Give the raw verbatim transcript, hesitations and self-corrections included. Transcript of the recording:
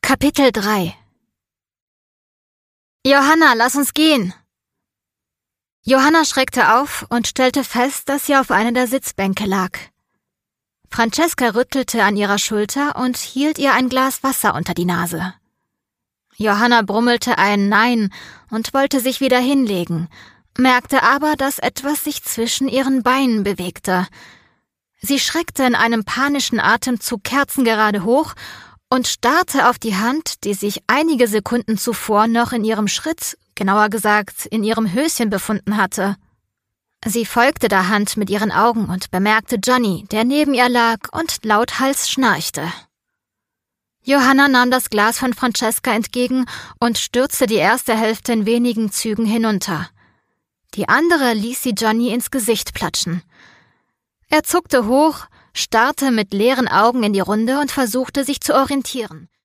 Kapitel drei. »Johanna, lass uns gehen!« Johanna schreckte auf und stellte fest, dass sie auf einer der Sitzbänke lag. Francesca rüttelte an ihrer Schulter und hielt ihr ein Glas Wasser unter die Nase. Johanna brummelte ein Nein und wollte sich wieder hinlegen, merkte aber, dass etwas sich zwischen ihren Beinen bewegte. Sie schreckte in einem panischen Atemzug kerzengerade hoch und starrte auf die Hand, die sich einige Sekunden zuvor noch in ihrem Schritt, genauer gesagt in ihrem Höschen befunden hatte. Sie folgte der Hand mit ihren Augen und bemerkte Johnny, der neben ihr lag und lauthals schnarchte. Johanna nahm das Glas von Francesca entgegen und stürzte die erste Hälfte in wenigen Zügen hinunter. Die andere ließ sie Johnny ins Gesicht platschen. Er zuckte hoch, starrte mit leeren Augen in die Runde und versuchte sich zu orientieren.